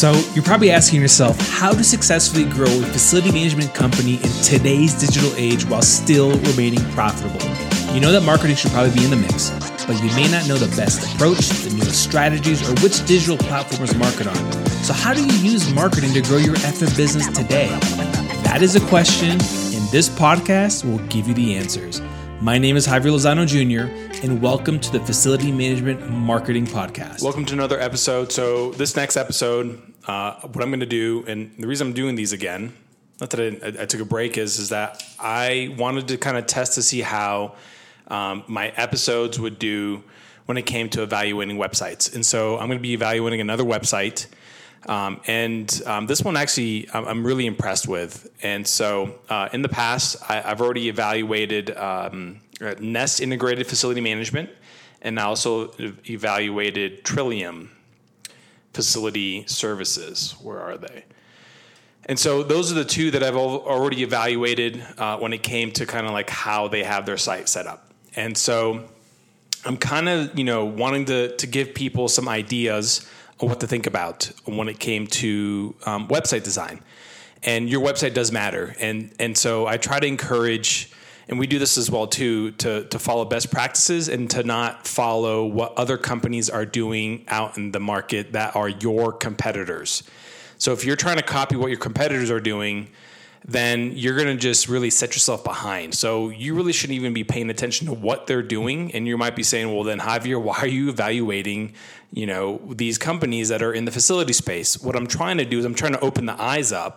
So you're probably asking yourself how to successfully grow a facility management company in today's digital age while still remaining profitable. You know that marketing should probably be in the mix, but you may not know the best approach, the newest strategies, or which digital platforms to market on. So how do you use marketing to grow your effing business today? That is a question, and this podcast will give you the answers. My name is Javier Lozano Jr., and welcome to the Facility Management Marketing Podcast. Welcome to another episode. So this next episode, what I'm going to do, and the reason I'm doing these again, not that I took a break, is that I wanted to kind of test to see how my episodes would do when it came to evaluating websites. And so I'm going to be evaluating another website. And this one actually I'm really impressed with. And so in the past, I've already evaluated Nest Integrated Facility Management, and I also evaluated Trillium Facility Services. Where are they? And so those are the two that I've already evaluated when it came to kind of like how they have their site set up. And so I'm kind of, wanting to give people some ideas on what to think about when it came to website design. And your website does matter. And so I try to encourage, and we do this as well too, to follow best practices and to not follow what other companies are doing out in the market that are your competitors. So if you're trying to copy what your competitors are doing, then you're going to just really set yourself behind. So you really shouldn't even be paying attention to what they're doing. And you might be saying, well, then Javier, why are you evaluating, these companies that are in the facility space? What I'm trying to do is I'm trying to open the eyes up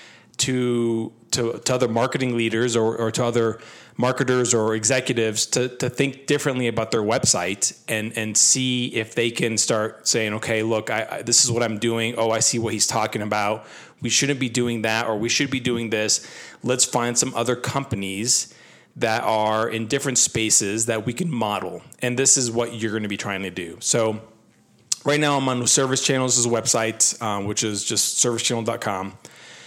to other marketing leaders or to other marketers or executives to think differently about their website and see if they can start saying, okay, look, this is what I'm doing. Oh, I see what he's talking about. We shouldn't be doing that, or we should be doing this. Let's find some other companies that are in different spaces that we can model. And this is what you're going to be trying to do. So right now I'm on Service Channels' website, which is just servicechannel.com.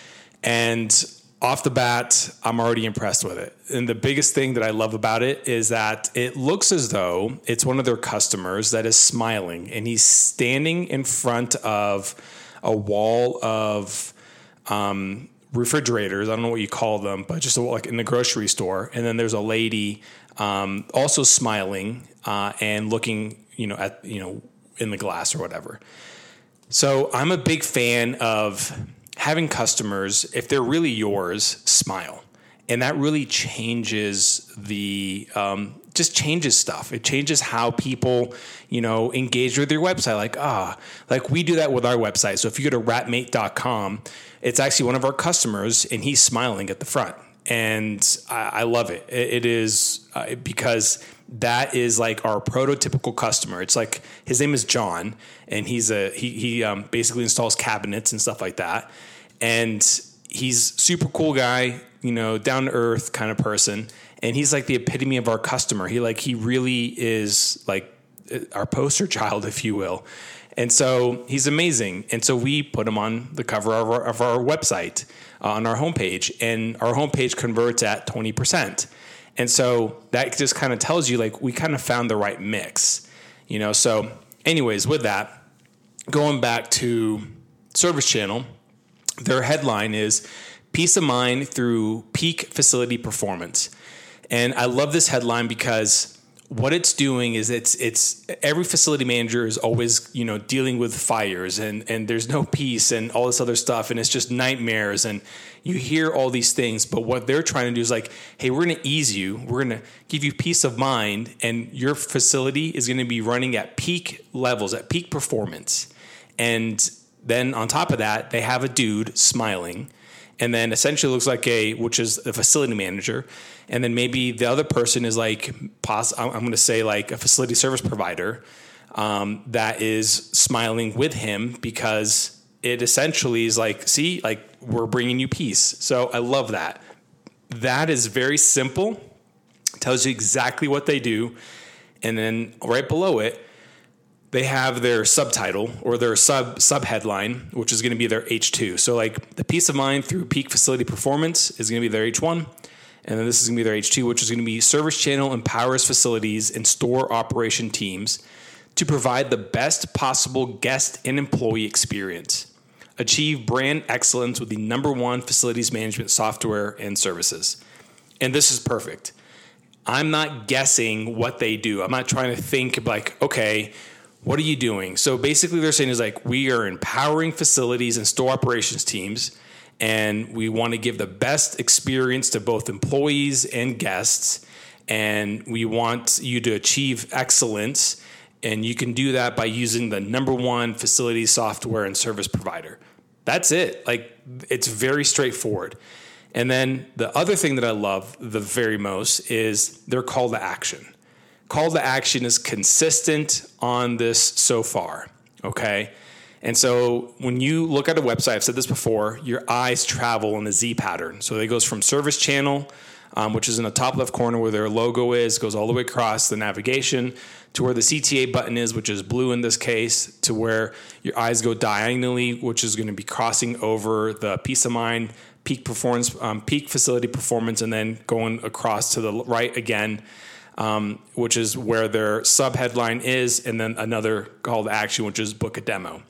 And off the bat, I'm already impressed with it. And the biggest thing that I love about it is that it looks as though it's one of their customers that is smiling, and he's standing in front of a wall of refrigerators. I don't know what you call them, but just like in the grocery store. And then there's a lady also smiling and looking, at in the glass or whatever. So I'm a big fan of having customers, if they're really yours, smile. And that really changes just changes stuff. It changes how people, engage with your website. Like we do that with our website. So if you go to ratmate.com, it's actually one of our customers and he's smiling at the front. And I love it. It is because that is like our prototypical customer. It's like his name is John, and he basically installs cabinets and stuff like that. And he's super cool guy, down to earth kind of person. And he's like the epitome of our customer. He really is like our poster child, if you will. And so he's amazing. And so we put him on the cover of our website on our homepage, and our homepage converts at 20%. And so that just kind of tells you like we kind of found the right mix, So anyways, with that, going back to Service Channel, their headline is Peace of Mind Through Peak Facility Performance. And I love this headline because what it's doing is it's every facility manager is always, dealing with fires and there's no peace and all this other stuff. And it's just nightmares. And you hear all these things. But what they're trying to do is like, hey, we're going to ease you. We're going to give you peace of mind. And your facility is going to be running at peak levels, at peak performance. And then on top of that, they have a dude smiling. And then essentially looks like which is a facility manager. And then maybe the other person is like, I'm going to say like a facility service provider that is smiling with him because it essentially is like, see, like we're bringing you peace. So I love that. That is very simple. Tells you exactly what they do. And then right below it, they have their subtitle or their sub headline, which is going to be their H2. So like the peace of mind through peak facility performance is going to be their H1. And then this is going to be their H2, which is going to be Service Channel empowers facilities and store operation teams to provide the best possible guest and employee experience. Achieve brand excellence with the #1 facilities management software and services. And this is perfect. I'm not guessing what they do. I'm not trying to think like, okay, what are you doing? So basically they're saying is like, we are empowering facilities and store operations teams, and we want to give the best experience to both employees and guests. And we want you to achieve excellence. And you can do that by using the #1 facilities software and service provider. That's it. Like, it's very straightforward. And then the other thing that I love the very most is their call to action. Call to action is consistent on this so far, okay? And so when you look at a website, I've said this before, your eyes travel in a Z pattern. So it goes from service channel, which is in the top left corner where their logo is, goes all the way across the navigation to where the CTA button is, which is blue in this case, to where your eyes go diagonally, which is going to be crossing over the Peace of Mind, peak performance, peak facility performance, and then going across to the right again, which is where their sub headline is, and then another call to action, which is book a demo.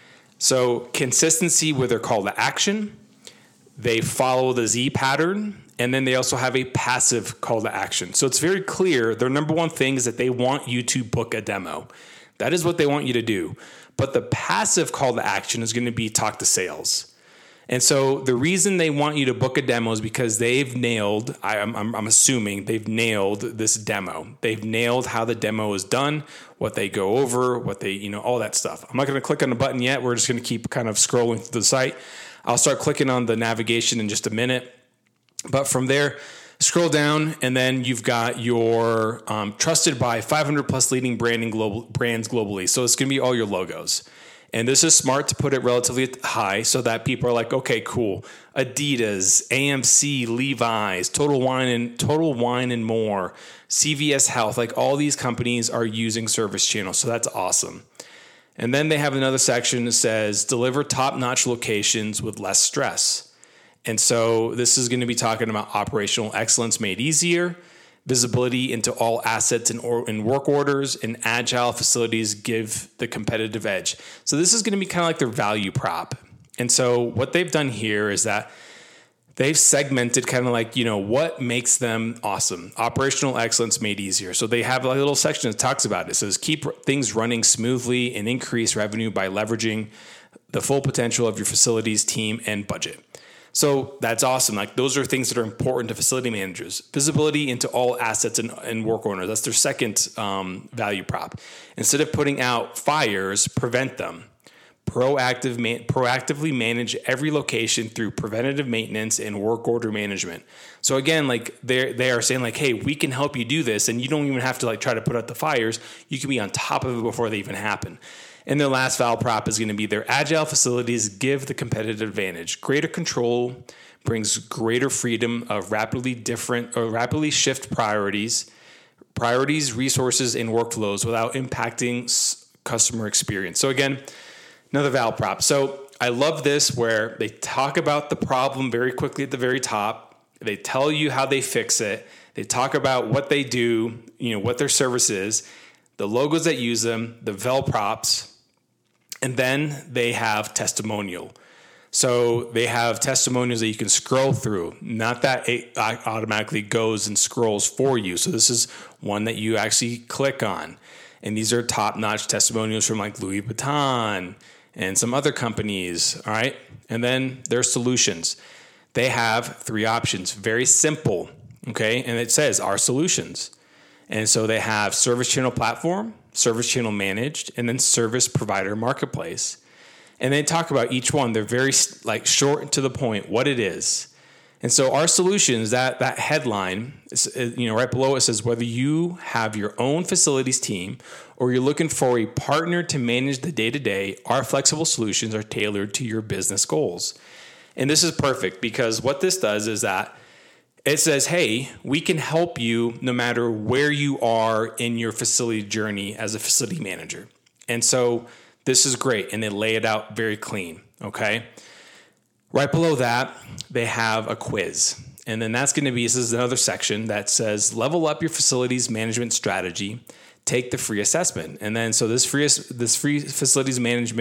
So consistency with their call to action. They follow the Z pattern, and then they also have a passive call to action. So it's very clear their #1 thing is that they want you to book a demo. That is what they want you to do. But the passive call to action is going to be talk to sales. And so the reason they want you to book a demo is because they've nailed, I'm assuming they've nailed this demo. They've nailed how the demo is done, what they go over, what they, all that stuff. I'm not going to click on the button yet. We're just going to keep kind of scrolling through the site. I'll start clicking on the navigation in just a minute. But from there, scroll down, and then you've got your trusted by 500 plus leading brands globally. So it's going to be all your logos. And this is smart to put it relatively high so that people are like, okay, cool. Adidas, AMC, Levi's, Total Wine and More, CVS Health, like all these companies are using Service Channel. So that's awesome. And then they have another section that says deliver top-notch locations with less stress. And so this is going to be talking about operational excellence made easier, visibility into all assets and work orders, and agile facilities give the competitive edge. So this is going to be kind of like their value prop. And so what they've done here is that they've segmented kind of like, what makes them awesome. Operational excellence made easier. So they have a little section that talks about it. It says keep things running smoothly and increase revenue by leveraging the full potential of your facilities, team, and budget. So that's awesome. Like those are things that are important to facility managers. Visibility into all assets and work orders. That's their second value prop. Instead of putting out fires, prevent them. Proactively manage every location through preventative maintenance and work order management. So again, like they are saying like, hey, we can help you do this, and you don't even have to like try to put out the fires. You can be on top of it before they even happen. And their last value prop is going to be their agile facilities give the competitive advantage. Greater control brings greater freedom of rapidly shift priorities, resources, and workflows without impacting customer experience. So again, another value prop. So I love this where they talk about the problem very quickly at the very top. They tell you how they fix it. They talk about what they do, what their service is, the logos that use them, the val props. And then they have testimonial. So they have testimonials that you can scroll through, not that it automatically goes and scrolls for you. So this is one that you actually click on. And these are top-notch testimonials from like Louis Vuitton and some other companies, all right? And then their solutions. They have 3 options, very simple, okay? And it says our solutions. And so they have Service Channel Platform, Service Channel Managed, and then Service Provider Marketplace. And they talk about each one. They're very like short and to the point, what it is. And so our solutions, that headline, right below it says whether you have your own facilities team or you're looking for a partner to manage the day-to-day, our flexible solutions are tailored to your business goals. And this is perfect because what this does is that it says, hey, we can help you no matter where you are in your facility journey as a facility manager. And so this is great, and they lay it out very clean, okay? Right below that, they have a quiz. And then that's going to be, this is another section that says, level up your facilities management strategy, take the free assessment. And then so this free facilities management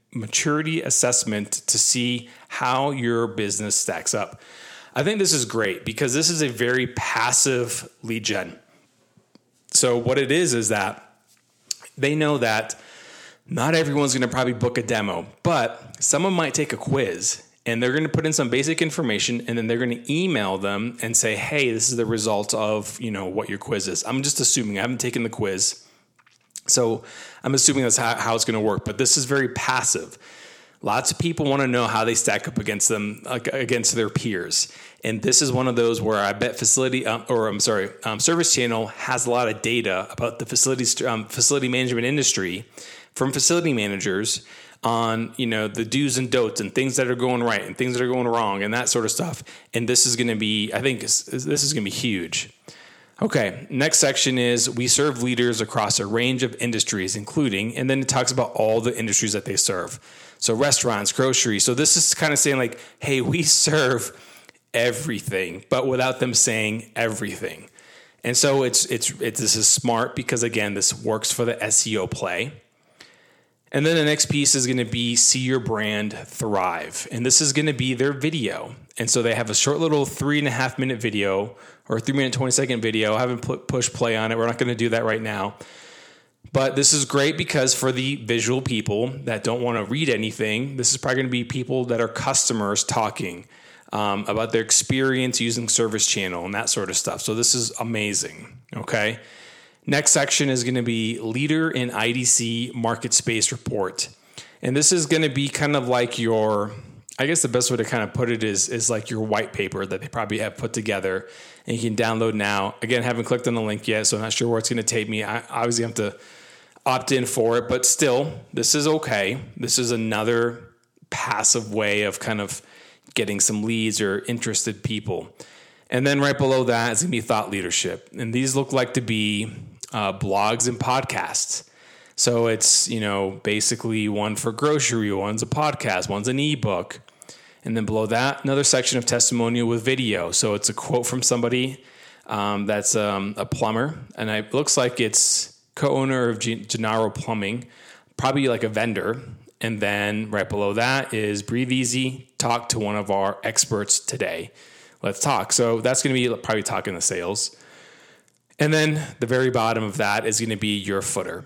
maturity assessment to see how your business stacks up. I think this is great because this is a very passive lead gen. So what it is that they know that not everyone's going to probably book a demo, but someone might take a quiz and they're going to put in some basic information and then they're going to email them and say, hey, this is the result of, what your quiz is. I'm just assuming. I haven't taken the quiz. So I'm assuming that's how it's going to work, but this is very passive. Lots of people want to know how they stack up against their peers. And this is one of those where I bet Service Channel has a lot of data about the facility management industry from facility managers on, the do's and don'ts and things that are going right and things that are going wrong and that sort of stuff. And this is going to be, I think this is going to be huge. Okay, next section is we serve leaders across a range of industries, including, and then it talks about all the industries that they serve. So restaurants, grocery. So this is kind of saying like, hey, we serve everything, but without them saying everything. And so this is smart because again, this works for the SEO play. And then the next piece is going to be see your brand thrive. And this is going to be their video. And so they have a short little 3.5 minute video or 3 minute, 20-second video. I haven't pushed play on it. We're not going to do that right now. But this is great because for the visual people that don't want to read anything, this is probably going to be people that are customers talking about their experience using Service Channel and that sort of stuff. So this is amazing. Okay. Next section is going to be Leader in IDC Market Space Report. And this is going to be kind of like I guess the best way to kind of put it is like your white paper that they probably have put together and you can download now. Again, haven't clicked on the link yet, so I'm not sure where it's going to take me. I obviously have to opt in for it, but still, this is okay. This is another passive way of kind of getting some leads or interested people. And then right below that is going to be thought leadership. And these look like to be blogs and podcasts. So it's, basically one for grocery, one's a podcast, one's an ebook. And then below that, another section of testimonial with video. So it's a quote from somebody that's a plumber. And it looks like it's co-owner of Gennaro Plumbing, probably like a vendor. And then right below that is breathe easy, talk to one of our experts today. Let's talk. So that's going to be probably talking to sales. And then the very bottom of that is going to be your footer.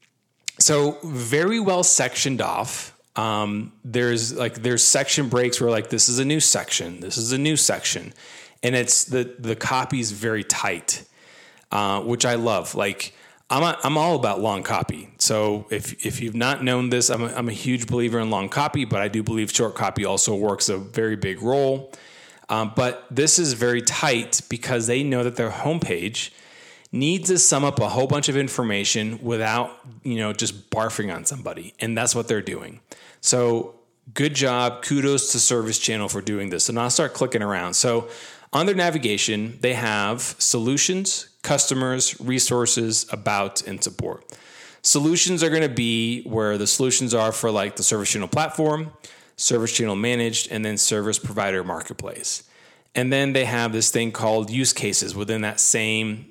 So very well sectioned off. There's section breaks where like this is a new section, this is a new section, and it's the copy is very tight, which I love. Like I'm all about long copy. So if you've not known this, I'm a huge believer in long copy, but I do believe short copy also works a very big role. But this is very tight because they know that their homepage needs to sum up a whole bunch of information without, just barfing on somebody. And that's what they're doing. So good job. Kudos to Service Channel for doing this. And I'll start clicking around. So on their navigation, they have solutions, customers, resources, about, and support. Solutions are going to be where the solutions are for like the Service Channel platform, Service Channel managed, and then service provider marketplace. And then they have this thing called use cases within that same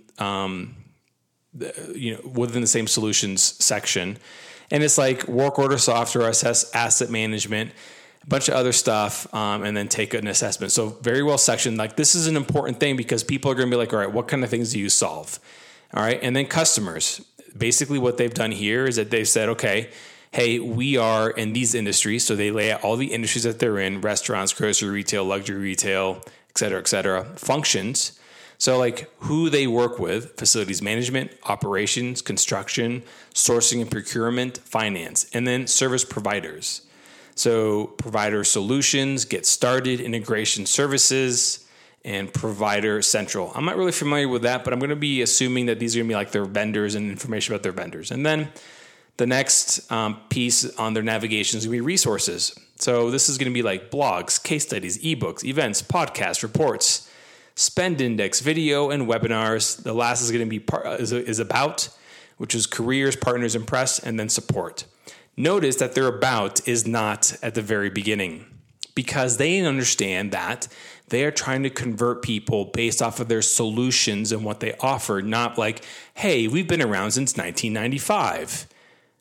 within the same solutions section. And it's like work order software, assess asset management, a bunch of other stuff, and then take an assessment. So very well sectioned. Like this is an important thing because people are going to be like, all right, what kind of things do you solve? All right. And then customers, basically what they've done here is that they've said, okay, hey, we are in these industries. So they lay out all the industries that they're in: restaurants, grocery, retail, luxury retail, et cetera, functions. So like who they work with: facilities management, operations, construction, sourcing and procurement, finance, and then service providers. So provider solutions, get started, integration services, and provider central. I'm not really familiar with that, but I'm going to be assuming that these are going to be like their vendors and information about their vendors. And then the next piece on their navigation is going to be resources. So this is going to be like blogs, case studies, ebooks, events, podcasts, reports, spend index, video, and webinars. The last is going to be is about, which is careers, partners, and press, and then support. Notice that their about is not at the very beginning because they understand that they are trying to convert people based off of their solutions and what they offer, not like, hey, we've been around since 1995.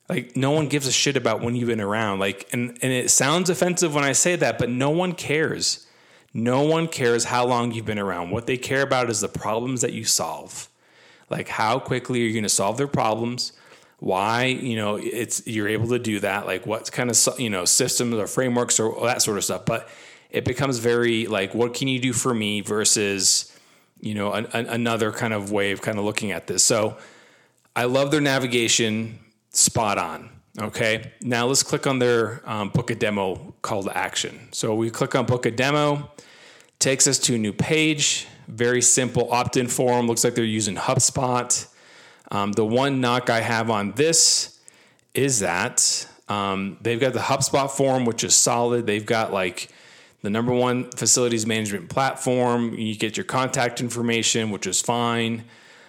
Like, no one gives a shit about when you've been around. Like, and it sounds offensive when I say that, but no one cares. No one cares how long you've been around. What they care about is the problems that you solve. Like, how quickly are you going to solve their problems? Why, you're able to do that. Like, what kind of, systems or frameworks or that sort of stuff. But it becomes very like, what can you do for me versus, another kind of way of kind of looking at this. So I love their navigation, spot on. Okay. Now let's click on their book a demo call to action. So we click on book a demo, takes us to a new page, very simple opt-in form. Looks like they're using HubSpot. The one knock I have on this is that they've got the HubSpot form, which is solid. They've got like the number one facilities management platform. You get your contact information, which is fine.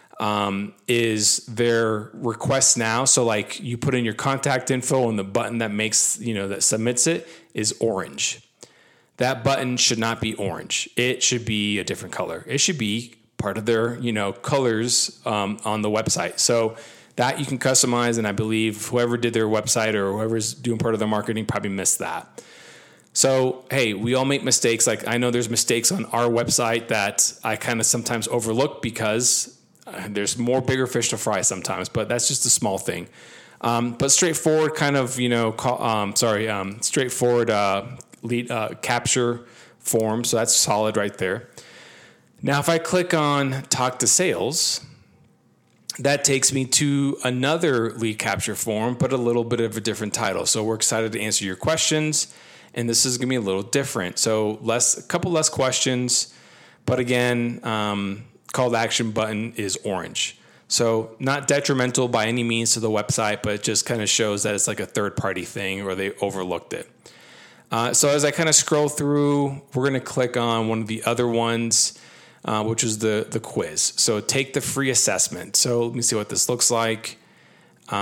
Is their request now. So like you put in your contact info and the button that makes, that submits it is orange. That button should not be orange. It should be a different color. It should be part of their, colors on the website. So that you can customize. And I believe whoever did their website or whoever's doing part of their marketing probably missed that. So, hey, we all make mistakes. Like I know there's mistakes on our website that I kind of sometimes overlook because there's more bigger fish to fry sometimes, but that's just a small thing. But straightforward kind of, straightforward lead capture form. So that's solid right there. Now, if I click on talk to sales, that takes me to another lead capture form, but a little bit of a different title. So we're excited to answer your questions, and this is going to be a little different. So a couple less questions, but again, call to action button is orange. So not detrimental by any means to the website, but it just kind of shows that it's like a third-party thing or they overlooked it. So as I kind of scroll through, we're going to click on one of the other ones, which is the quiz. So take the free assessment. So let me see what this looks like. If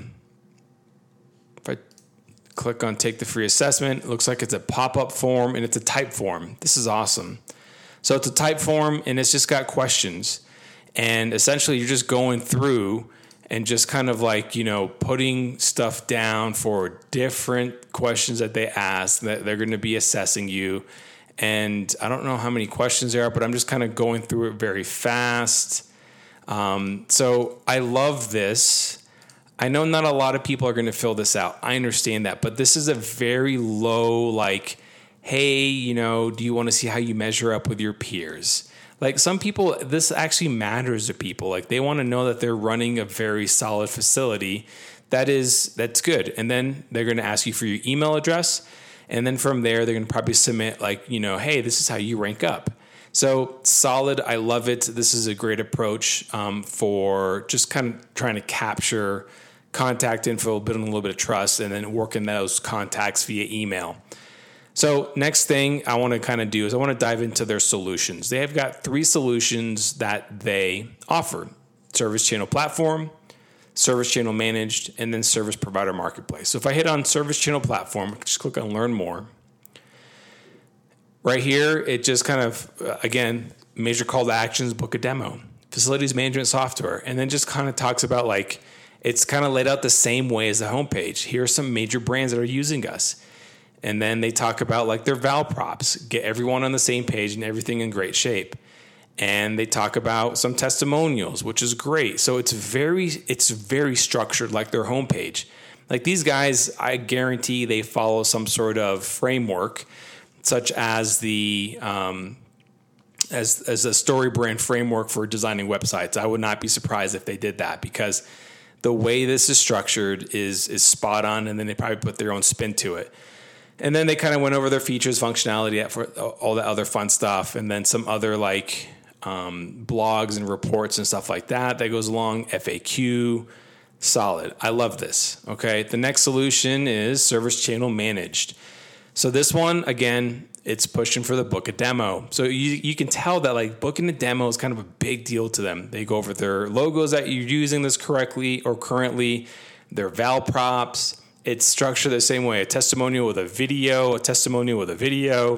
I click on take the free assessment, it looks like it's a pop-up form and it's a type form. This is awesome. So it's a type form and it's just got questions. And essentially you're just going through and just kind of like, putting stuff down for different questions that they ask that they're going to be assessing you. And I don't know how many questions there are, but I'm just kind of going through it very fast. So I love this. I know not a lot of people are going to fill this out. I understand that, but this is a very low, like, hey, do you want to see how you measure up with your peers? Like some people, this actually matters to people. Like they want to know that they're running a very solid facility. That's good. And then they're going to ask you for your email address. And then from there, they're going to probably submit like, hey, this is how you rank up. So solid. I love it. This is a great approach for just kind of trying to capture contact info, building a little bit of trust, and then working those contacts via email. So next thing I want to kind of do is I want to dive into their solutions. They have got 3 solutions that they offer: Service Channel Platform, Service Channel Managed, and then Service Provider Marketplace. So if I hit on Service Channel Platform, just click on Learn More. Right here, it just kind of, again, major call to actions, book a demo, facilities management software, and then just kind of talks about like, it's kind of laid out the same way as the homepage. Here are some major brands that are using us. And then they talk about like their val props, get everyone on the same page and everything in great shape. And they talk about some testimonials, which is great. So it's very structured like their homepage. Like these guys, I guarantee they follow some sort of framework, such as the as a StoryBrand framework for designing websites. I would not be surprised if they did that because the way this is structured is spot on, and then they probably put their own spin to it. And then they kind of went over their features, functionality, for all the other fun stuff, and then some other like blogs and reports and stuff like that goes along, FAQ, solid. I love this, okay? The next solution is Service Channel Managed. So this one, again, it's pushing for the book a demo. So you can tell that like booking a demo is kind of a big deal to them. They go over their logos that you're using this correctly or currently, their val props. It's structured the same way: a testimonial with a video,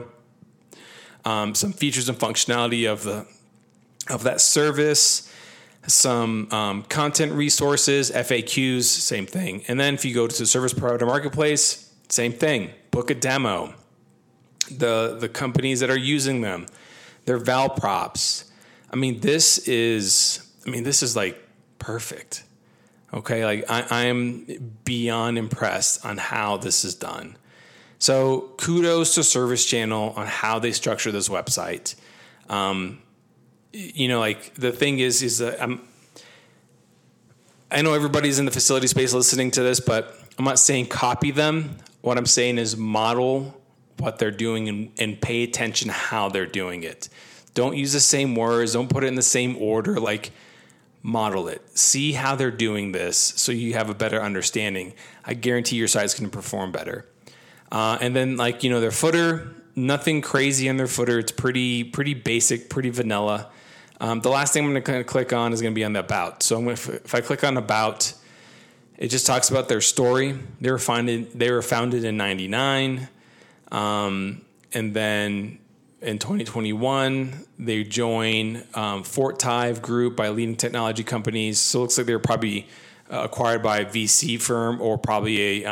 some features and functionality of that service. some content resources, FAQs, same thing. And then if you go to the Service Provider Marketplace, same thing. Book a demo. The companies that are using them, their val props. I mean, this is like perfect. Okay, like I'm beyond impressed on how this is done. So kudos to Service Channel on how they structure this website. Like the thing is that I know everybody's in the facility space listening to this, but I'm not saying copy them. What I'm saying is model what they're doing and pay attention to how they're doing it. Don't use the same words. Don't put it in the same order. Like, model it. See how they're doing this so you have a better understanding. I guarantee your site's going to perform better. And then, their footer, nothing crazy in their footer. It's pretty basic, pretty vanilla. The last thing I'm going to click on is going to be on the About. So if I click on About, it just talks about their story. They were founded in 1999. And then in 2021, they joined Fort Tive Group by leading technology companies. So it looks like they were probably acquired by a VC firm or probably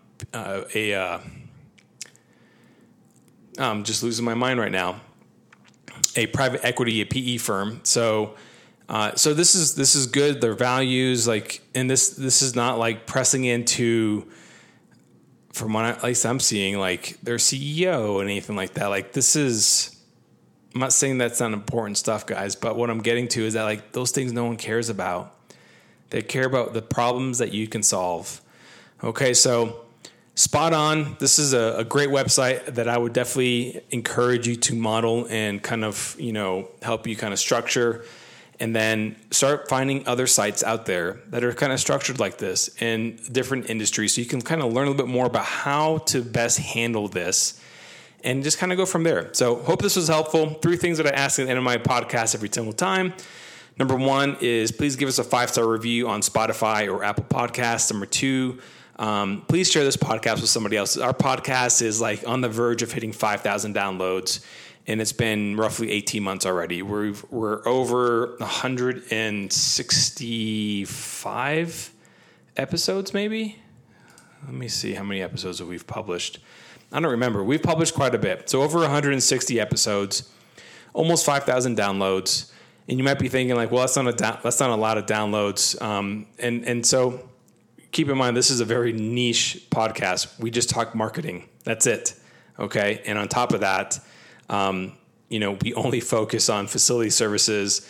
I'm just losing my mind right now, a private equity, a PE firm. So this is good. Their values, and this is not like pressing into, from what at least I'm seeing, like their CEO and anything like that. Like this is, I'm not saying that's not important stuff, guys, but what I'm getting to is that like those things no one cares about. They care about the problems that you can solve. Okay, so spot on. This is a great website that I would definitely encourage you to model and kind of, help you kind of structure. And then start finding other sites out there that are kind of structured like this in different industries. So you can kind of learn a little bit more about how to best handle this and just kind of go from there. So hope this was helpful. 3 things that I ask at the end of my podcast every single time. Number 1 is please give us a 5-star review on Spotify or Apple Podcasts. Number 2, please share this podcast with somebody else. Our podcast is like on the verge of hitting 5,000 downloads. And it's been roughly 18 months already. We're over 165 episodes, maybe. Let me see how many episodes that we've published. I don't remember. We've published quite a bit. So over 160 episodes, almost 5,000 downloads. And you might be thinking like, well, that's not a lot of downloads. And so keep in mind, this is a very niche podcast. We just talk marketing. That's it. Okay. And on top of that, we only focus on facility services,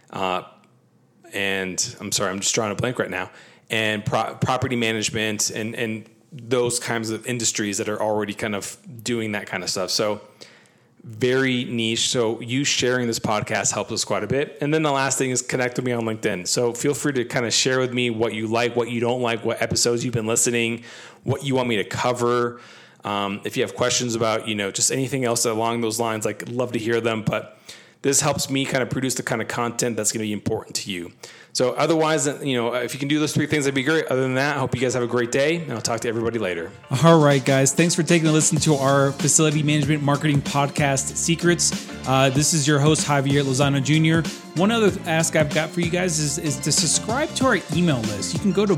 and I'm sorry, I'm just drawing a blank right now, and property management and those kinds of industries that are already kind of doing that kind of stuff. So very niche. So you sharing this podcast helps us quite a bit. And then the last thing is connect with me on LinkedIn. So feel free to kind of share with me what you like, what you don't like, what episodes you've been listening, what you want me to cover. If you have questions about, just anything else along those lines, I'd love to hear them. But this helps me kind of produce the kind of content that's going to be important to you. So otherwise, if you can do those 3 things, that'd be great. Other than that, I hope you guys have a great day, and I'll talk to everybody later. All right, guys. Thanks for taking a listen to our Facility Management Marketing Podcast Secrets. This is your host, Javier Lozano Jr. One other ask I've got for you guys is to subscribe to our email list. You can go to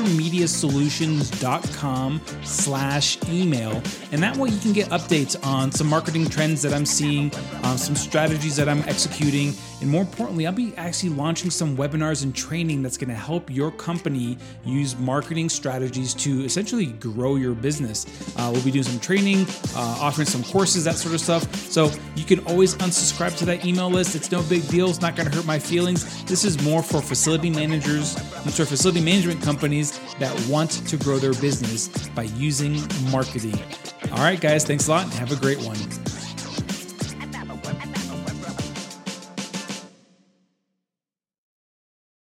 bouldermediasolutions.com/email, and that way you can get updates on some marketing trends that I'm seeing, some strategies that I'm executing, and more importantly, I'll be actually launching some webinars and training that's going to help your company use marketing strategies to essentially grow your business. We'll be doing some training, offering some courses, that sort of stuff. So you can always unsubscribe to that email list. It's no big deal. It's not going to hurt my feelings. This is more for facility management companies that want to grow their business by using marketing. All right, guys, thanks a lot and have a great one.